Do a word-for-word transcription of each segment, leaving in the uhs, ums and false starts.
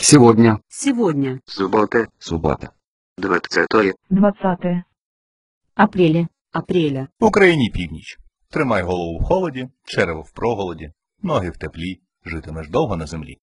Сегодня. Сегодня. Суббота. Субота. Двадцятое. двадцяте Апреля. Апреля. В Україні північ. Тримай голову в холоді, черево в проголоді, ноги в теплі, житимеш довго на землі.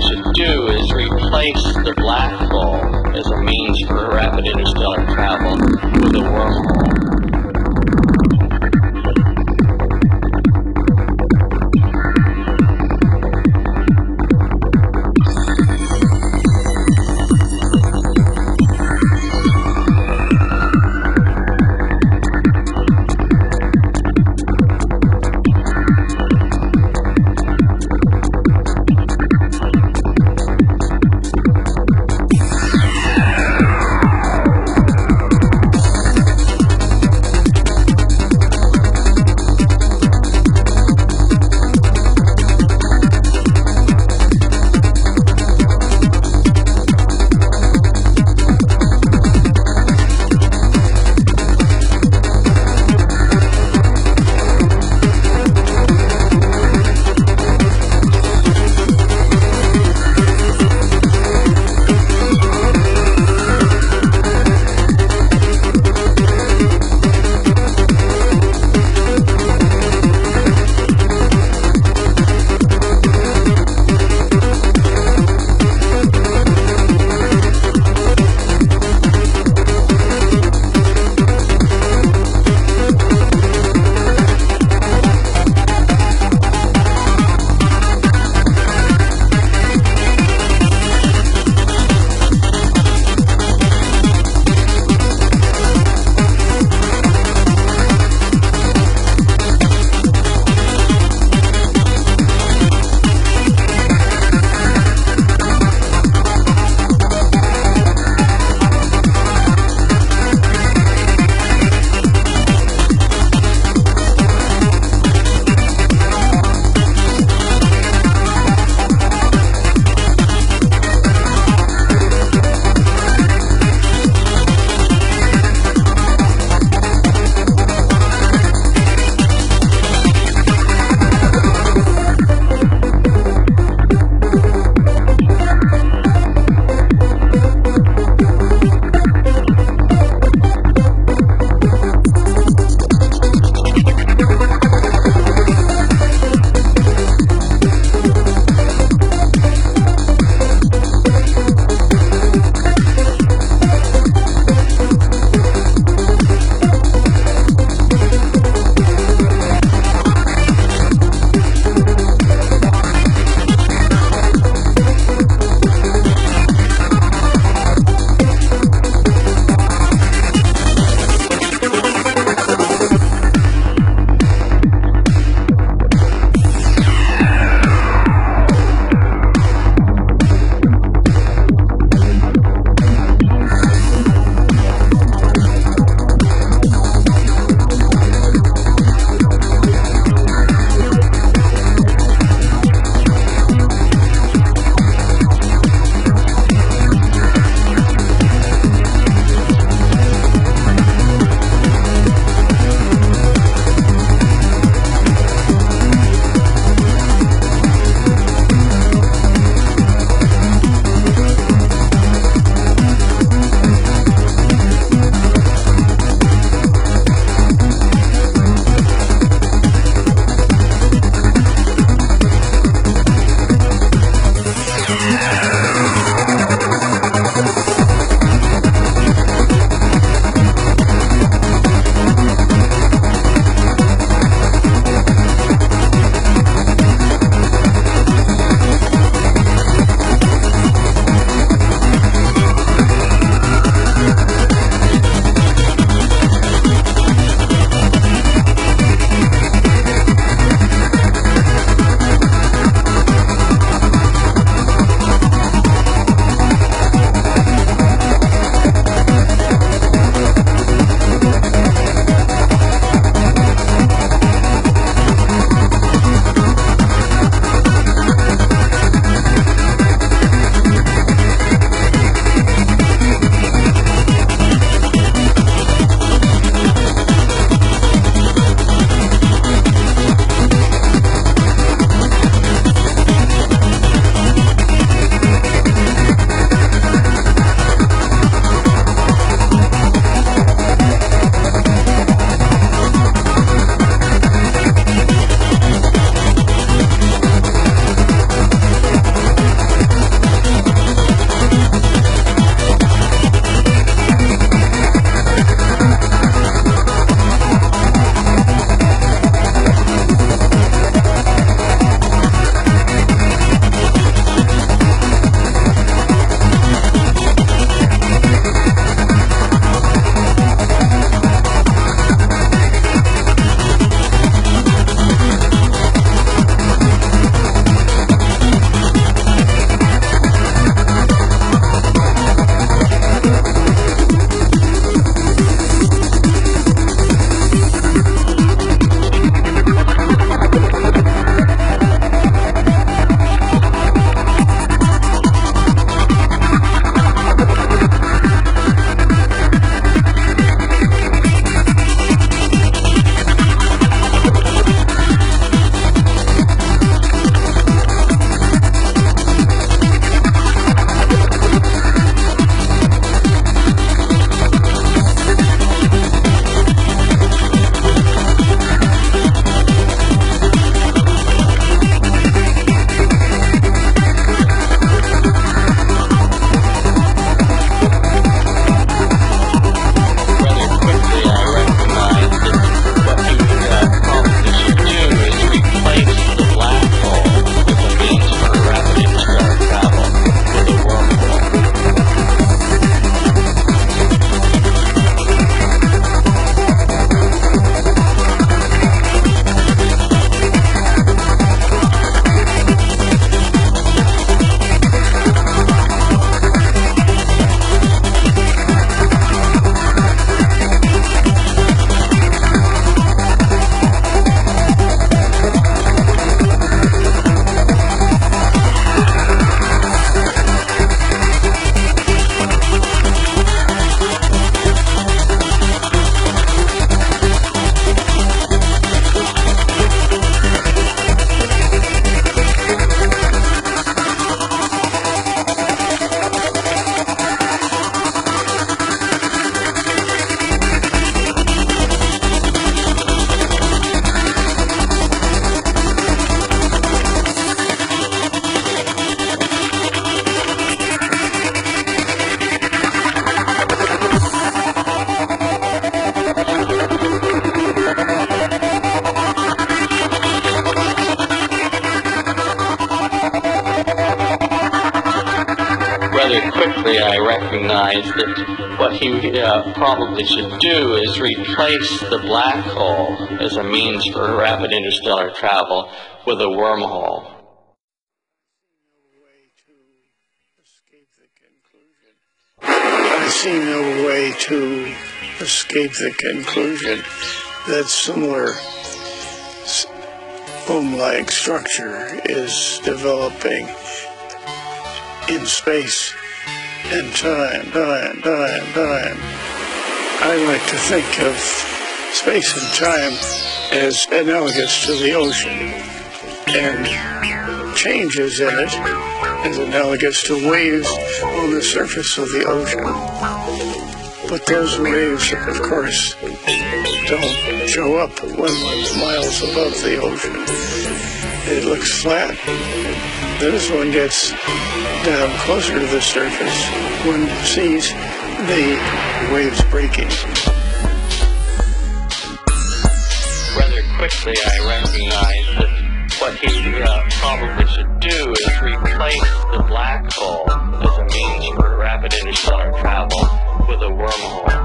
should do is replace the black hole as a means for rapid interstellar travel with a wormhole. quickly I recognized that what he uh, probably should do is replace the black hole as a means for rapid interstellar travel with a wormhole. I see no way to escape the conclusion that similar foam-like structure is developing in space and time, time, time, time. I like to think of space and time as analogous to the ocean, and changes in it as analogous to waves on the surface of the ocean. But those waves, of course, don't show up one miles above the ocean. It looks flat. Then as one gets down closer to the surface, one sees the waves breaking. Rather quickly I recognized that what he uh, probably should do is replace the black hole as a means for rapid interstellar travel with a wormhole.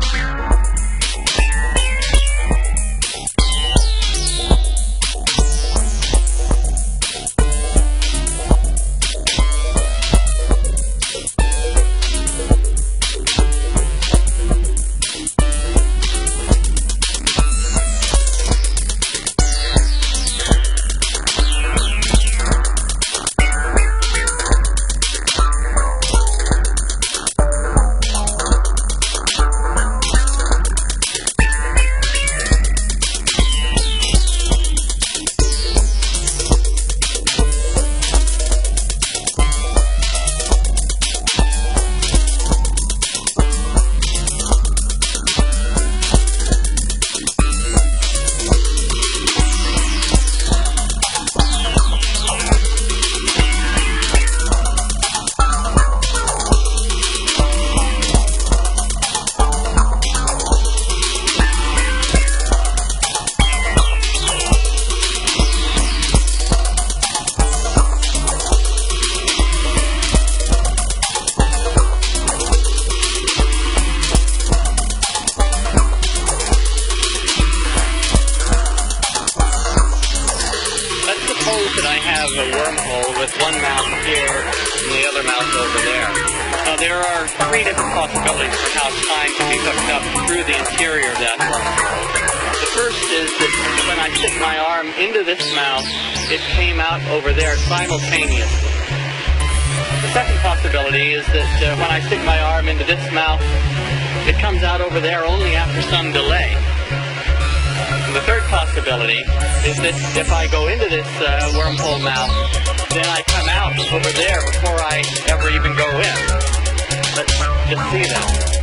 A wormhole with one mouth here and the other mouth over there. Now there are three different possibilities for how time can be hooked up through the interior of that wormhole. The first is that when I stick my arm into this mouth, it came out over there simultaneously. The second possibility is that uh, when I stick my arm into this mouth, it comes out over there only after some delay. The third possibility is that if I go into this uh, wormhole mouth, then I come out over there before I ever even go in. Let's just see that.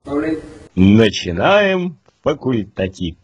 Начинаем факультатив.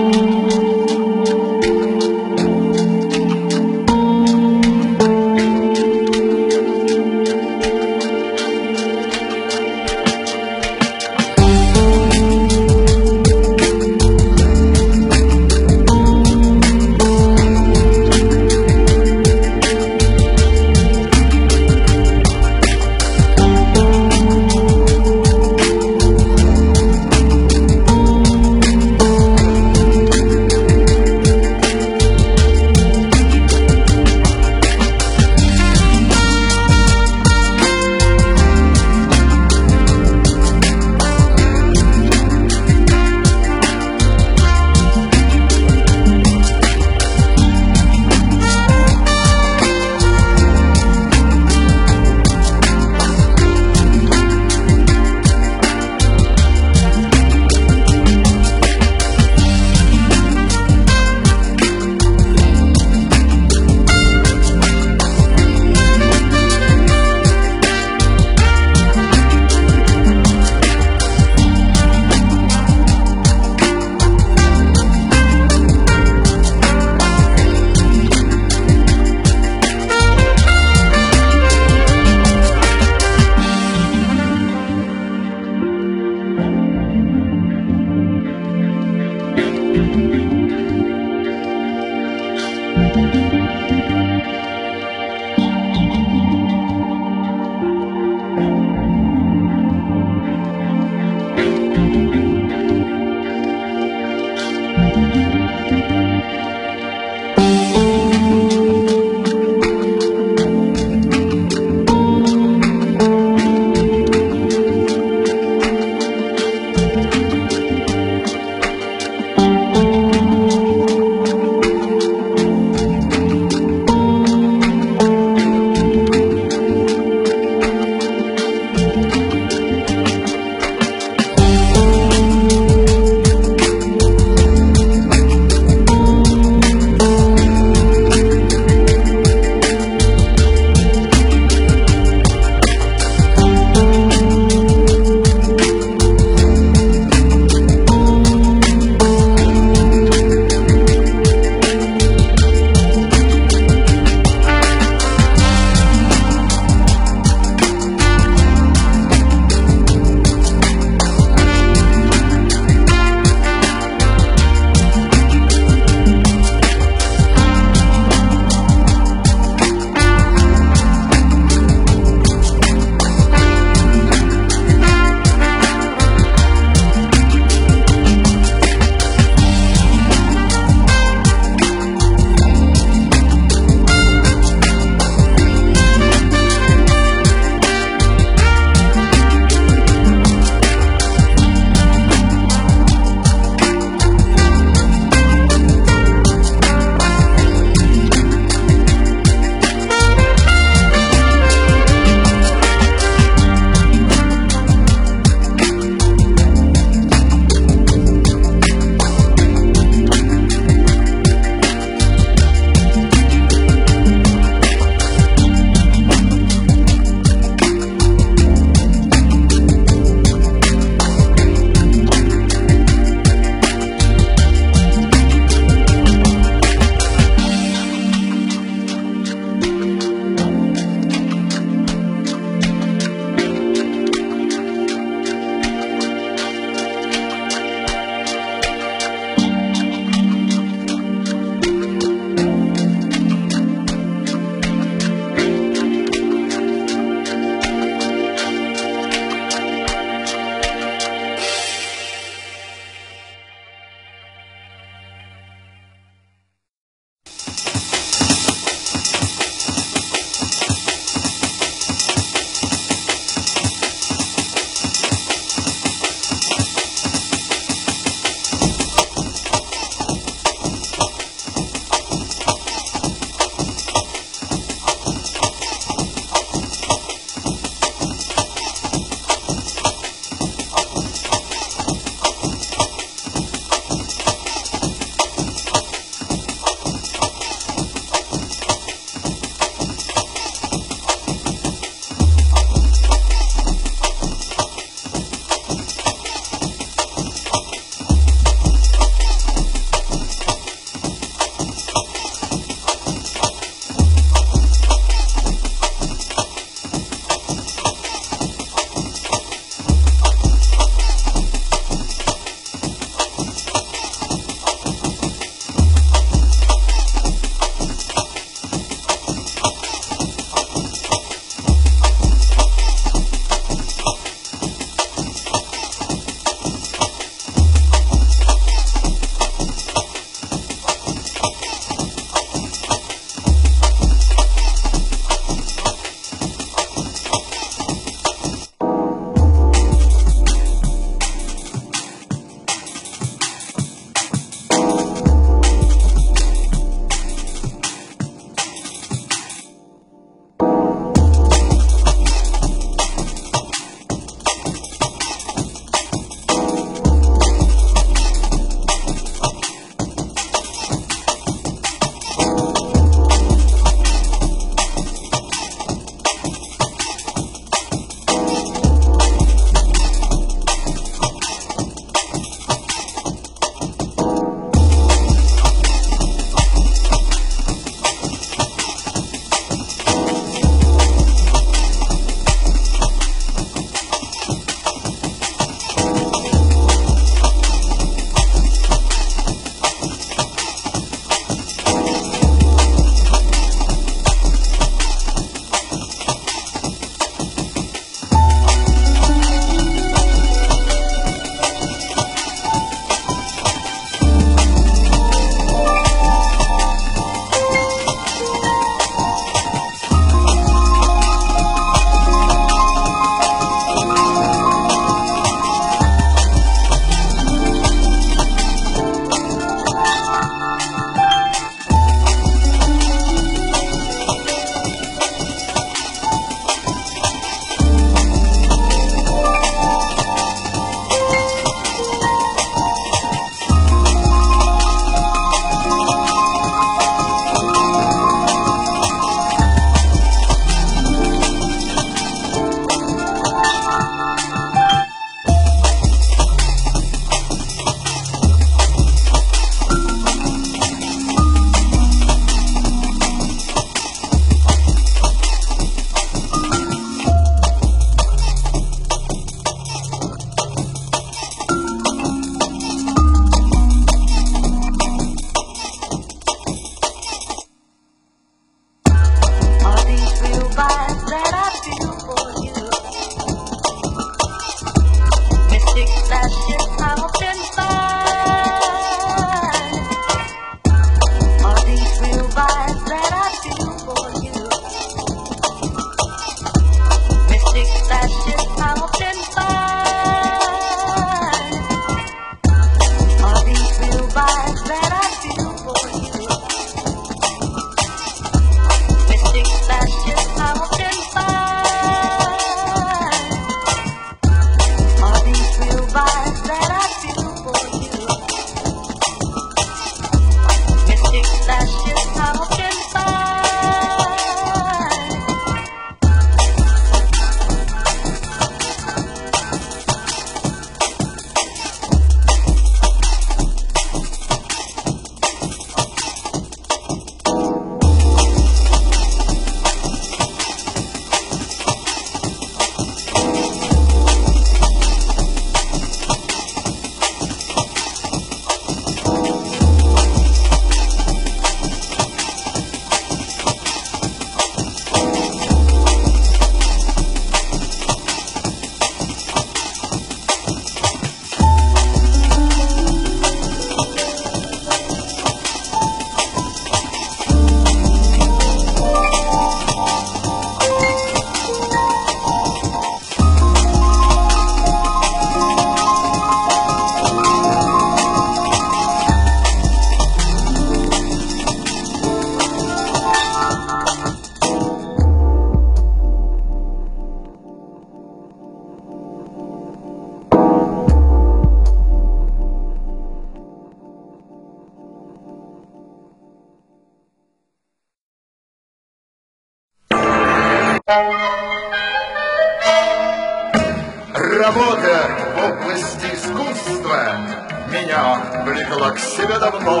Работа в области искусства меня влекла к себе давно.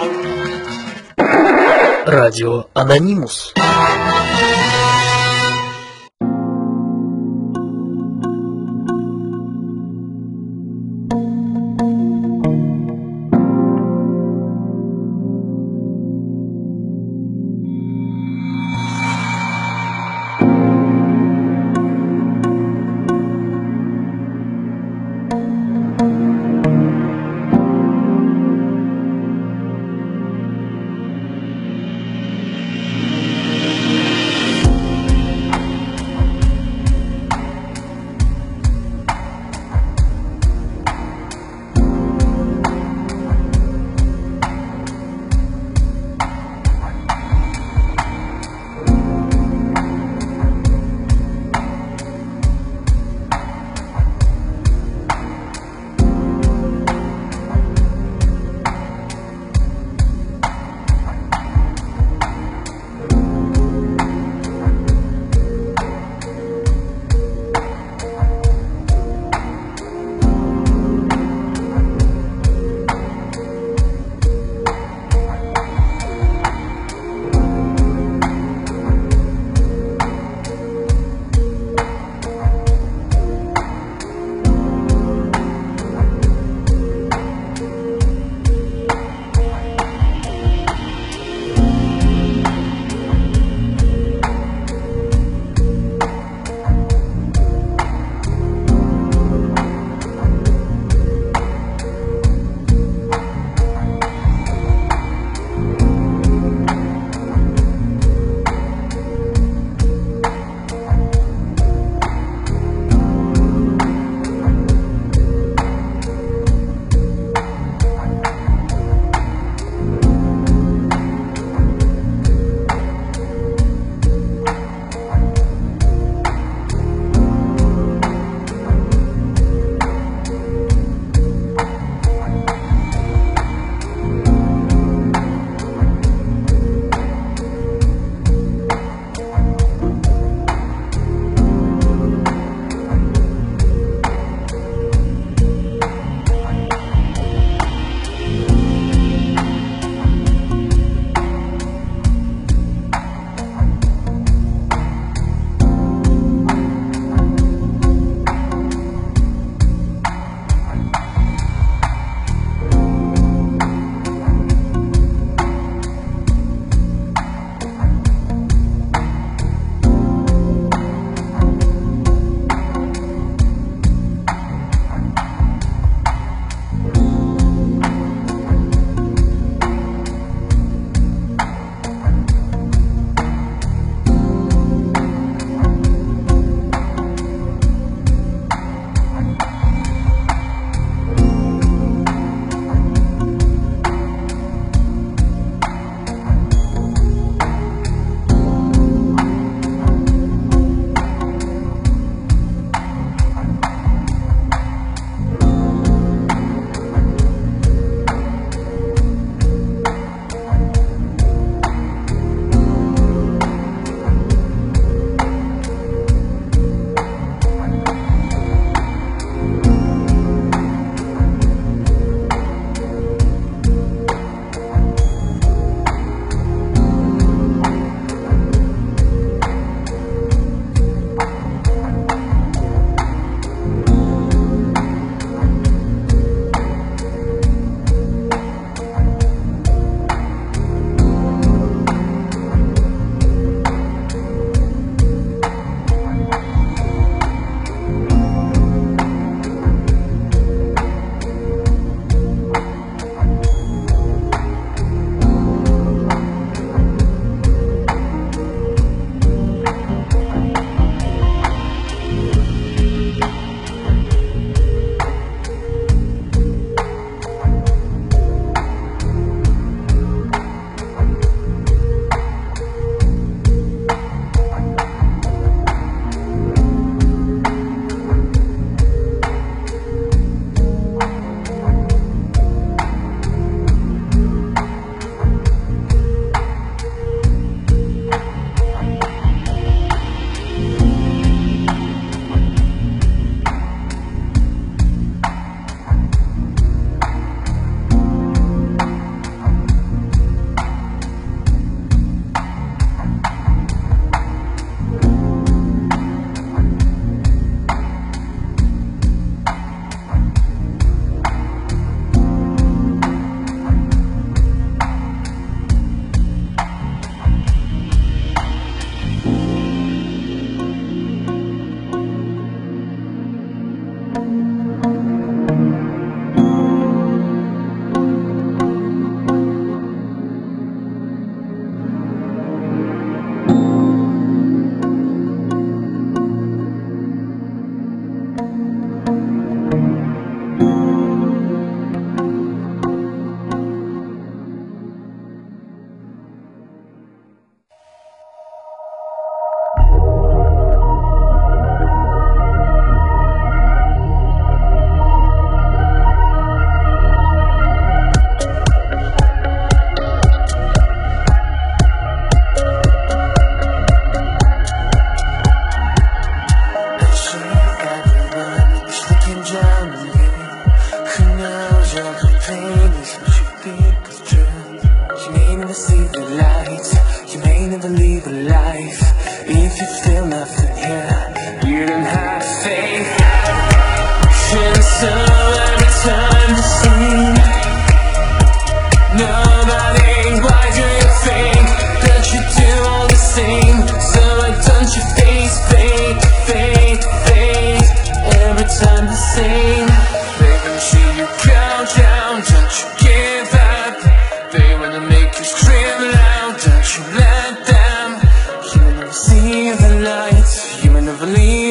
Радио Анонимус.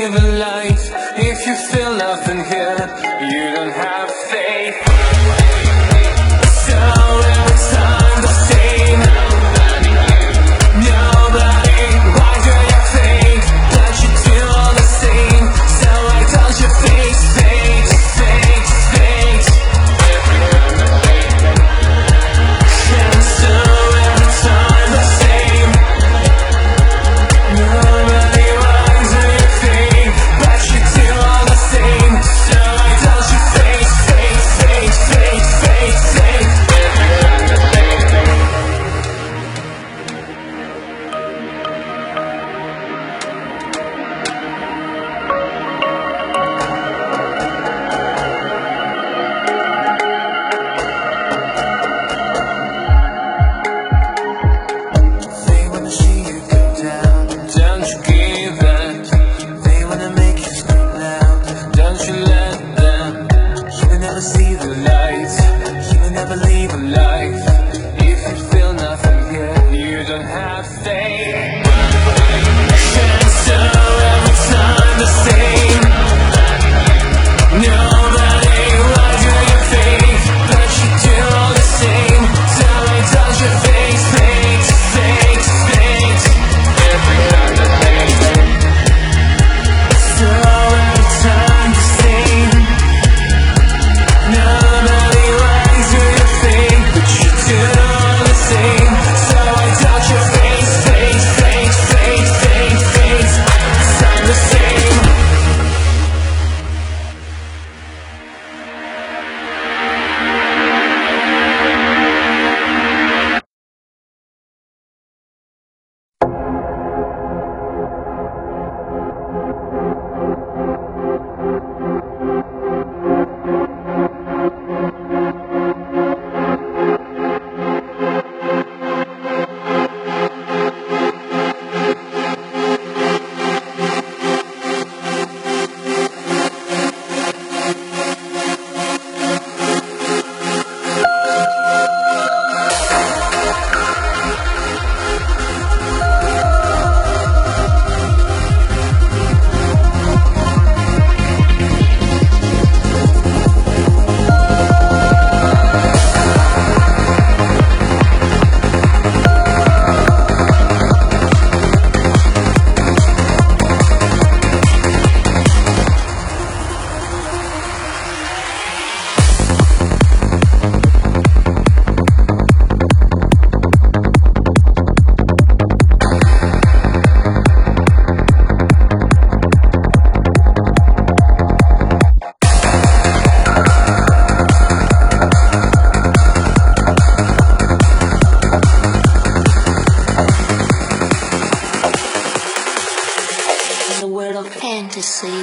live a life. If you feel nothing here, you don't have faith. So every time the same. Nobody, why do you think that you do all the same? So why don't you face, face, face, face? And so every time the same. Nobody, why do you think that you do all the same? So why don't you face, face, face, face, face, face? They wanna see you go down, don't you give in. They wanna make you scream loud, don't you let them. You will never see the light, you will never live a life. If you feel nothing here, you don't have faith. And so every time the same. Nobody, why do you think that you do all the same? So why don't you face, face, face, face? Every time the same. So every time the same. Nobody, why do you think that you do all the same? So why don't you face, face, face, face, face, face? I'm the same. In the world of fantasy.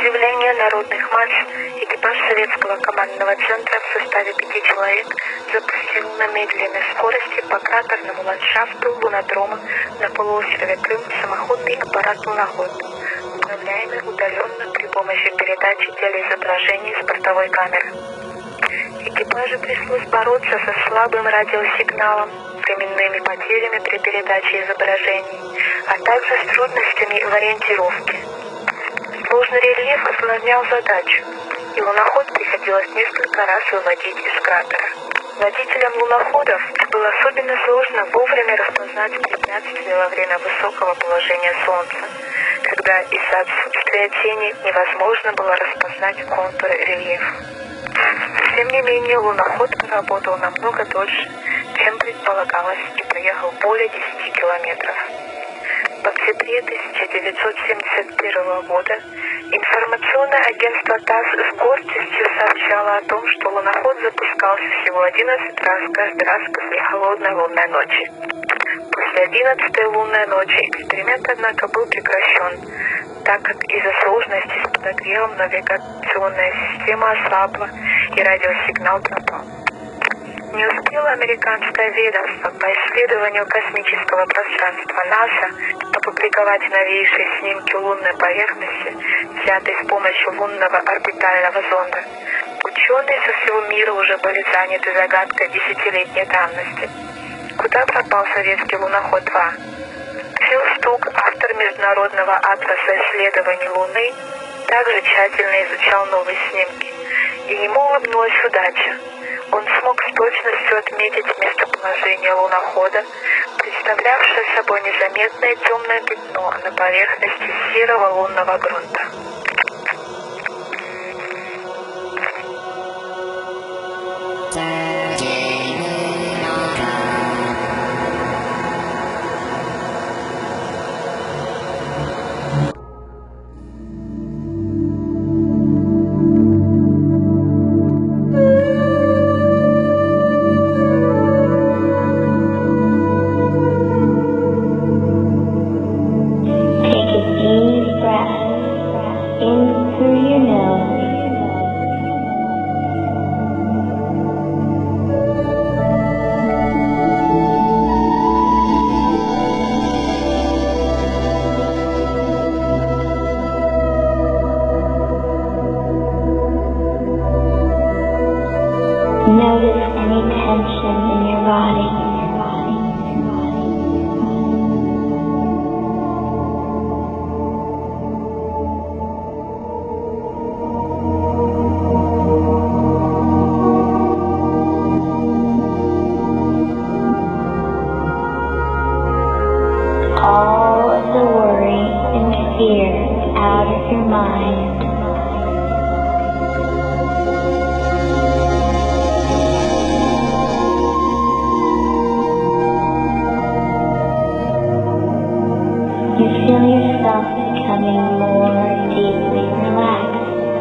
объявления народных масс экипаж советского командного центра в составе пяти человек запустил на медленной скорости по кратерному ландшафту лунодрома на полуострове Крым самоходный аппарат «Луноход», управляемый удаленно при помощи передачи телеизображений с бортовой камеры. Экипажу пришлось бороться со слабым радиосигналом, временными потерями при передаче изображений, а также с трудностями в ориентировке. Сложный рельеф осложнял задачу, и луноход приходилось несколько раз выводить из кратера. Водителям луноходов было особенно сложно вовремя распознать препятствия во время высокого положения Солнца, когда из-за отсутствия тени невозможно было распознать контуры рельефа. Тем не менее, луноход поработал намного дольше, чем предполагалось, и проехал более десяти километров. В октябре тысяча девятьсот семьдесят первого года информационное агентство ТАСС с гордостью сообщало о том, что луноход запускался всего одиннадцать раз каждый раз после холодной лунной ночи. После одиннадцатой лунной ночи эксперимент, однако, был прекращен, так как из-за сложности с подогревом навигационная система ослабла и радиосигнал пропал. Не успело американское ведомство по исследованию космического пространства НАСА опубликовать новейшие снимки лунной поверхности, взятые с помощью лунного орбитального зонда. Ученые со всего мира уже были заняты загадкой десятилетней давности. Куда пропал советский луноход-два? Фил Стук, автор Международного атласа исследований Луны, также тщательно изучал новые снимки, и ему улыбнулась удача. Он смог с точностью отметить местоположение лунохода, представлявшее собой незаметное темное пятно на поверхности серого лунного грунта. Notice any tension in your body. All of the worry and fear out of your mind. You feel yourself becoming more deeply relaxed.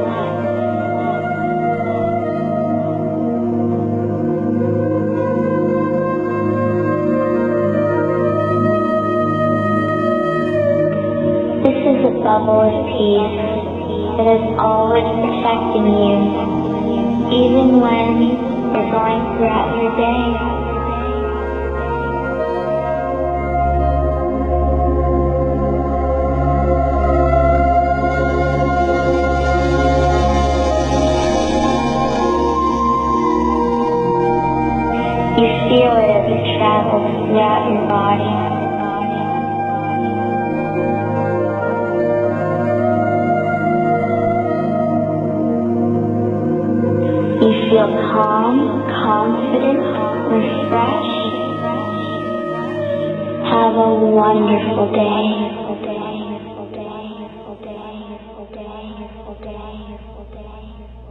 This is a bubble of peace that is always protecting you, even when you're going throughout your day. You feel it as it travels throughout your body. You feel calm, confident, refreshed. Have a wonderful day. Wonderful day.